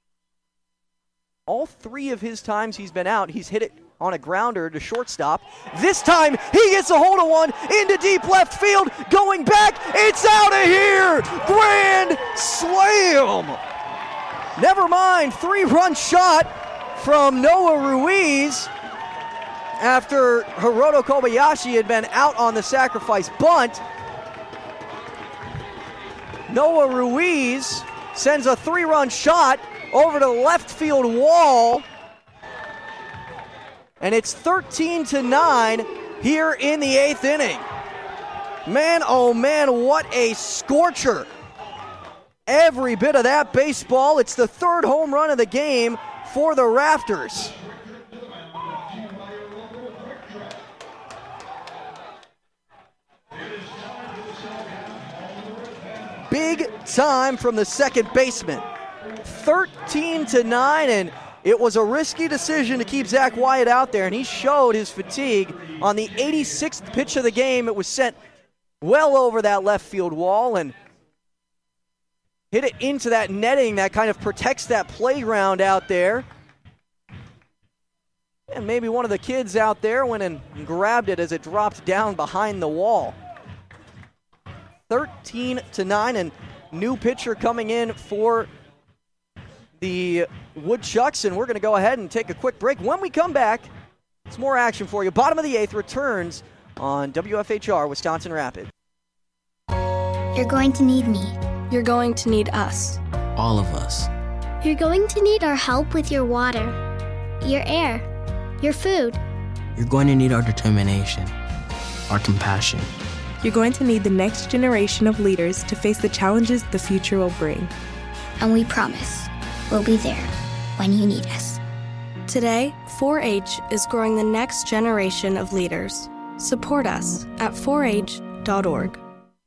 [SPEAKER 1] All three of his times he's been out, he's hit it on a grounder to shortstop. This time, he gets a hold of one into deep left field. Going back, it's out of here! Grand slam! Never mind, three-run shot from Noah Ruiz after Hiroto Kobayashi had been out on the sacrifice bunt. Noah Ruiz sends a three-run shot over to the left field wall. And it's thirteen to nine here in the eighth inning. Man, oh man, what a scorcher. Every bit of that baseball. It's the third home run of the game for the Rafters. Big time from the second baseman. thirteen to nine, and it was a risky decision to keep Zach Wyatt out there, and he showed his fatigue. On the eighty-sixth pitch of the game, it was sent well over that left field wall and hit it into that netting that kind of protects that playground out there. And maybe one of the kids out there went and grabbed it as it dropped down behind the wall. thirteen to nine, and new pitcher coming in for the Woodchucks, and we're going to go ahead and take a quick break. When we come back, it's more action for you. Bottom of the eighth returns on W F H R Wisconsin Rapids.
[SPEAKER 16] You're going to need me. You're going to need us.
[SPEAKER 21] All of us.
[SPEAKER 16] You're going to need our help with your water, your air, your food.
[SPEAKER 21] You're going to need our determination, our compassion.
[SPEAKER 22] You're going to need the next generation of leaders to face the challenges the future will bring.
[SPEAKER 16] And we promise we'll be there when you need us.
[SPEAKER 22] Today, four H is growing the next generation of leaders. Support us at four H dot org.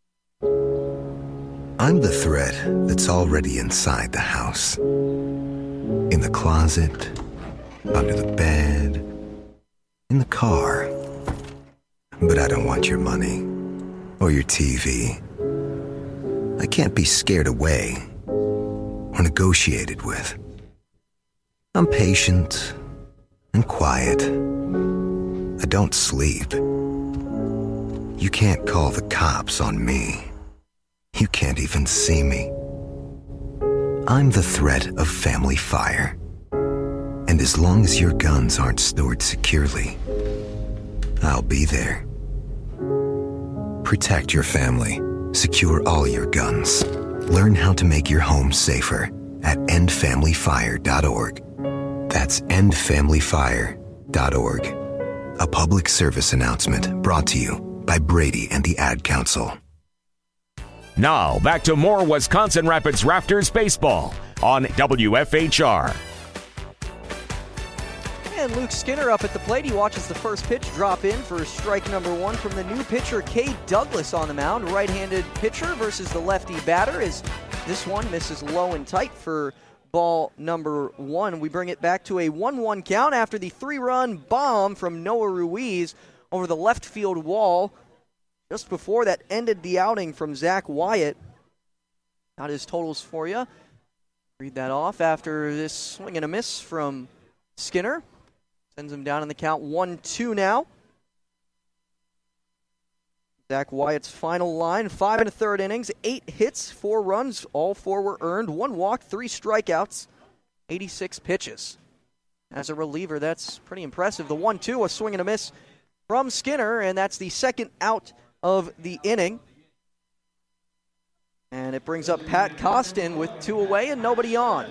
[SPEAKER 23] I'm the thread that's already inside the house. In the closet, under the bed, in the car. But I don't want your money or your T V. I can't be scared away or negotiated with. I'm patient and quiet. I don't sleep. You can't call the cops on me. You can't even see me. I'm the threat of family fire. And as long as your guns aren't stored securely, I'll be there, protect your family. Secure all your guns. Learn how to make your home safer at end family fire dot org. That's end family fire dot org. A public service announcement brought to you by Brady and the Ad Council.
[SPEAKER 7] Now, back to more Wisconsin Rapids Raptors baseball on W F H R.
[SPEAKER 1] And Luke Skinner up at the plate. He watches the first pitch drop in for strike number one from the new pitcher, Cade Douglas, on the mound. Right-handed pitcher versus the lefty batter, as this one misses low and tight for ball number one. We bring it back to a one one count after the three-run bomb from Noah Ruiz over the left field wall. Just before that ended the outing from Zach Wyatt. Got his totals for you. Read that off after this swing and a miss from Skinner. Sends him down in the count one two now. Zach Wyatt's final line, five and a third innings, eight hits, four runs, all four were earned, one walk, three strikeouts, eighty-six pitches. As a reliever, that's pretty impressive. The one two, a swing and a miss from Skinner, and that's the second out of the inning. And it brings up Pat Costin with two away and nobody on.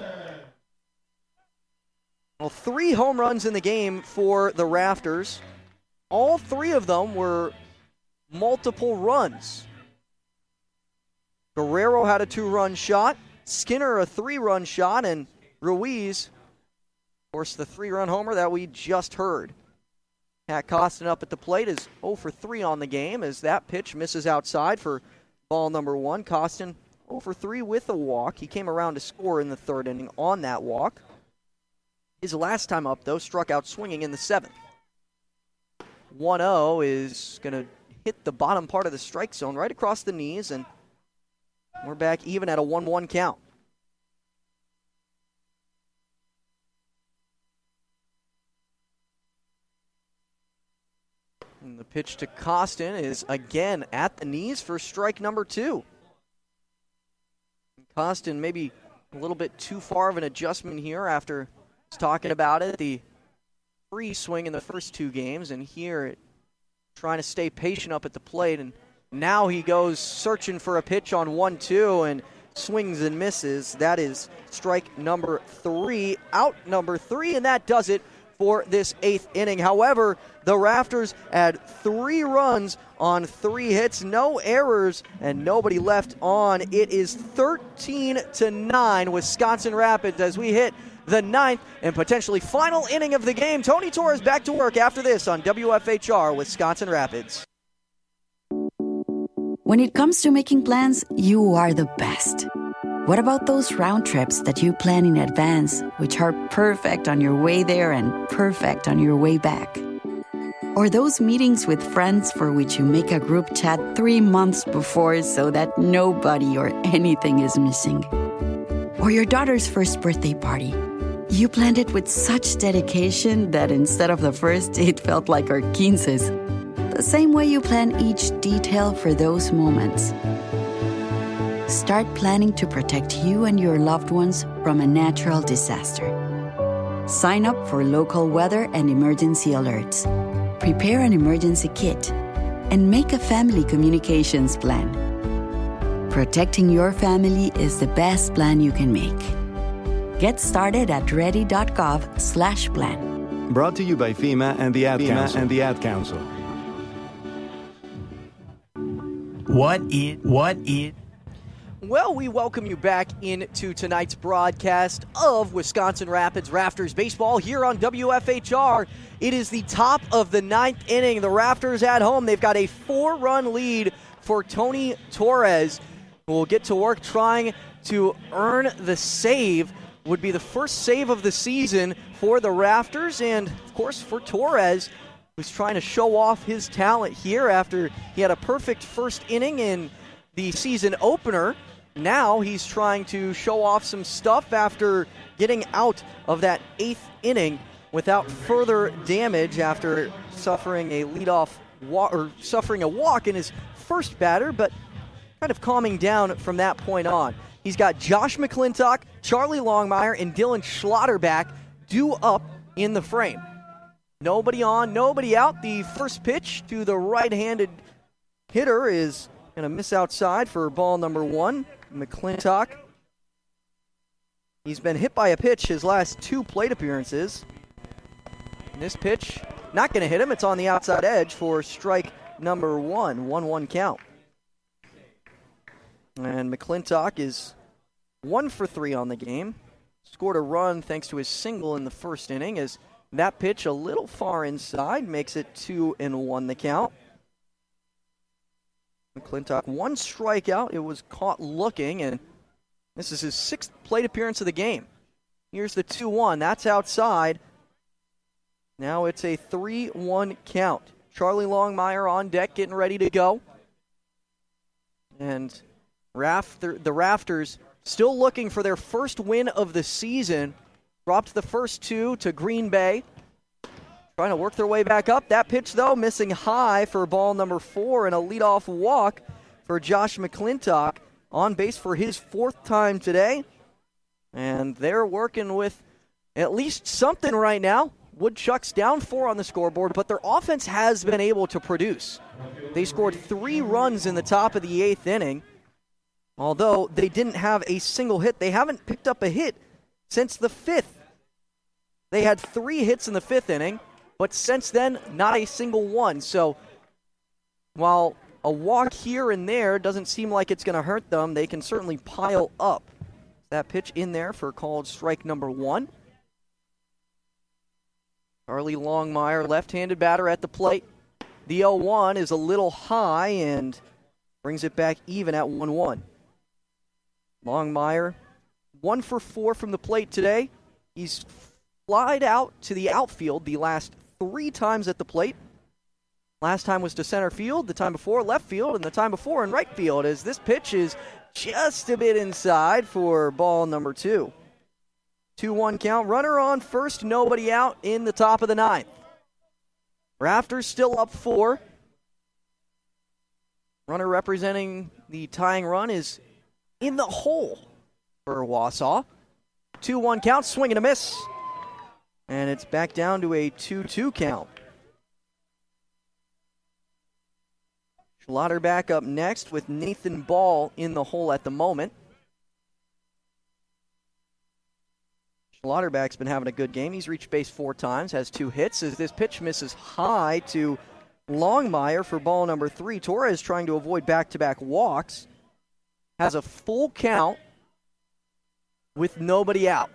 [SPEAKER 1] Well, three home runs in the game for the Rafters. All three of them were multiple runs. Guerrero had a two-run shot, Skinner a three-run shot, and Ruiz, of course, the three-run homer that we just heard. Pat Costin up at the plate is oh for three on the game as that pitch misses outside for ball number one. Costin oh for three with a walk. He came around to score in the third inning on that walk. His last time up, though, struck out swinging in the seventh. one oh is going to hit the bottom part of the strike zone right across the knees, and we're back even at a one one count. And the pitch to Costin is again at the knees for strike number two. Costin maybe a little bit too far of an adjustment here after talking about it, the free swing in the first two games, and here trying to stay patient up at the plate, and now he goes searching for a pitch on one two and swings and misses. That is strike number three, out number three, and that does it for this eighth inning. However, the Rafters had three runs on three hits, no errors, and nobody left on. It is thirteen to nine, Wisconsin Rapids, as we hit the ninth and potentially final inning of the game. Tony Torres back to work after this on W F H R Wisconsin Rapids.
[SPEAKER 2] When it comes to making plans, you are the best. What about those round trips that you plan in advance, which are perfect on your way there and perfect on your way back? Or those meetings with friends for which you make a group chat three months before so that nobody or anything is missing? Or your daughter's first birthday party. You planned it with such dedication that instead of the first, it felt like our quinces. The same way you plan each detail for those moments. Start planning to protect you and your loved ones from a natural disaster. Sign up for local weather and emergency alerts. Prepare an emergency kit. And make a family communications plan. Protecting your family is the best plan you can make. Get started at ready.gov slash plan.
[SPEAKER 4] Brought to you by FEMA and the Ad Council. and the Ad Council.
[SPEAKER 10] What it, what it.
[SPEAKER 1] Well, we welcome you back into tonight's broadcast of Wisconsin Rapids Rafters baseball here on W F H R. It is the top of the ninth inning. The Rafters at home. They've got a four-run lead for Tony Torres, who will get to work trying to earn the save. Would be the first save of the season for the Rafters, and of course for Torres, who's trying to show off his talent here after he had a perfect first inning in the season opener. Now he's trying to show off some stuff after getting out of that eighth inning without further damage after suffering a leadoff walk or suffering a walk in his first batter, but kind of calming down from that point on. He's got Josh McClintock, Charlie Longmire, and Dylan Schlotterback due up in the frame. Nobody on, nobody out. The first pitch to the right-handed hitter is going to miss outside for ball number one, McClintock. He's been hit by a pitch his last two plate appearances. And this pitch, not going to hit him. It's on the outside edge for strike number one, one one count. And McClintock is one for three on the game. Scored a run thanks to his single in the first inning as that pitch a little far inside makes it two and one the count. McClintock, one strikeout. It was caught looking, and this is his sixth plate appearance of the game. Here's the two one. That's outside. Now it's a three one count. Charlie Longmire on deck getting ready to go. And Rafter, the Rafters still looking for their first win of the season. Dropped the first two to Green Bay. Trying to work their way back up. That pitch, though, missing high for ball number four and a leadoff walk for Josh McClintock. On base for his fourth time today. And they're working with at least something right now. Woodchucks down four on the scoreboard, but their offense has been able to produce. They scored three runs in the top of the eighth inning. Although they didn't have a single hit. They haven't picked up a hit since the fifth. They had three hits in the fifth inning, but since then, not a single one. So while a walk here and there doesn't seem like it's going to hurt them, they can certainly pile up. That pitch in there for called strike number one. Charlie Longmire, left-handed batter at the plate. The oh one is a little high and brings it back even at one one. Longmire, one for four from the plate today. He's flied out to the outfield the last three times at the plate. Last time was to center field, the time before left field, and the time before in right field, as this pitch is just a bit inside for ball number two. two one count, runner on first, nobody out in the top of the ninth. Rafters still up four. Runner representing the tying run is in the hole for Wausau. two one count, swing and a miss. And it's back down to a two two count. Schlotterbeck up next with Nathan Ball in the hole at the moment. Schlotterbeck's been having a good game. He's reached base four times, has two hits. As this pitch misses high to Longmire for ball number three. Torres trying to avoid back-to-back walks. Has a full count with nobody out.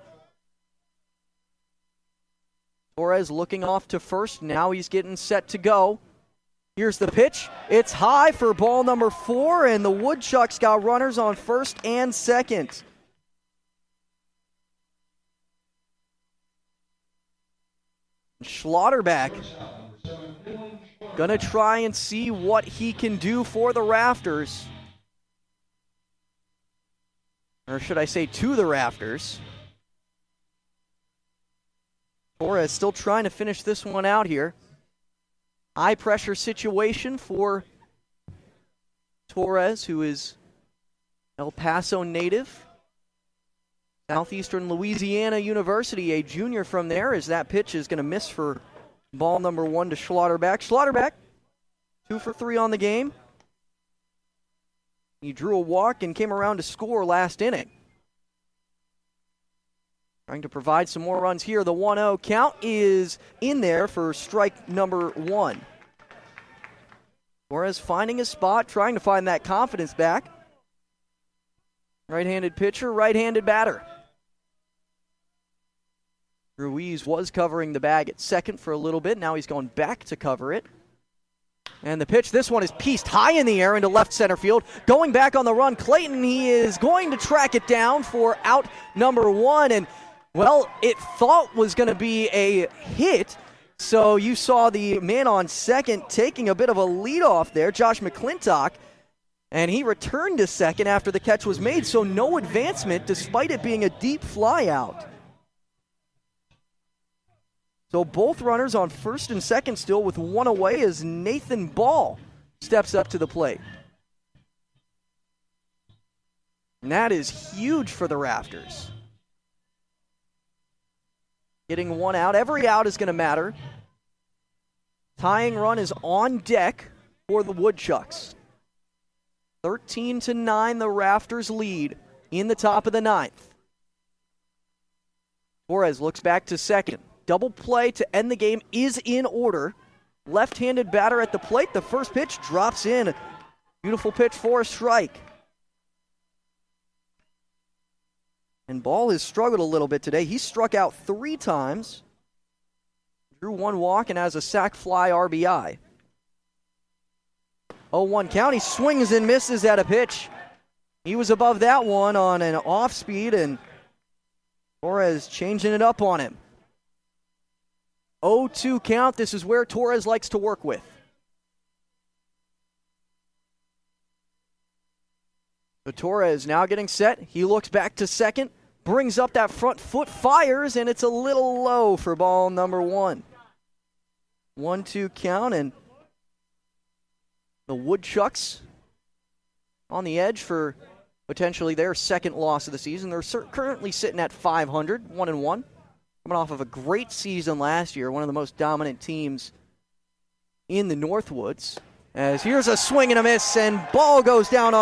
[SPEAKER 1] Torres looking off to first. Now he's getting set to go. Here's the pitch. It's high for ball number four, and the Woodchucks got runners on first and second. Schlotterbeck gonna try and see what he can do for the Rafters. Or should I say to the Rafters. Torres still trying to finish this one out here. High pressure situation for Torres, who is El Paso native. Southeastern Louisiana University, a junior from there, as that pitch is going to miss for ball number one to Schlotterbeck. Schlotterbeck, two for three on the game. He drew a walk and came around to score last inning. Trying to provide some more runs here. The one oh count is in there for strike number one. Torres finding a spot, trying to find that confidence back. Right-handed pitcher, right-handed batter. Ruiz was covering the bag at second for a little bit. Now he's going back to cover it. And the pitch, this one is pieced high in the air into left center field. Going back on the run, Clayton, he is going to track it down for out number one. And, well, it thought was going to be a hit. So you saw the man on second taking a bit of a lead off there, Josh McClintock. And he returned to second after the catch was made, so no advancement despite it being a deep fly out. So both runners on first and second still with one away as Nathan Ball steps up to the plate. And that is huge for the Rafters. Getting one out. Every out is going to matter. Tying run is on deck for the Woodchucks. thirteen to nine, the Rafters lead in the top of the ninth. Torres looks back to second. Double play to end the game is in order. Left-handed batter at the plate. The first pitch drops in. Beautiful pitch for a strike. And Ball has struggled a little bit today. He struck out three times. Drew one walk and has a sac fly R B I. oh one count. He swings and misses at a pitch. He was above that one on an off speed, and Torres changing it up on him. oh two count. This is where Torres likes to work with. So Torres now getting set. He looks back to second, brings up that front foot, fires, and it's a little low for ball number one. one two count, and the Woodchucks on the edge for potentially their second loss of the season. They're currently sitting at five hundred, one and one. Coming off of a great season last year, one of the most dominant teams in the Northwoods. As here's a swing and a miss, and ball goes down on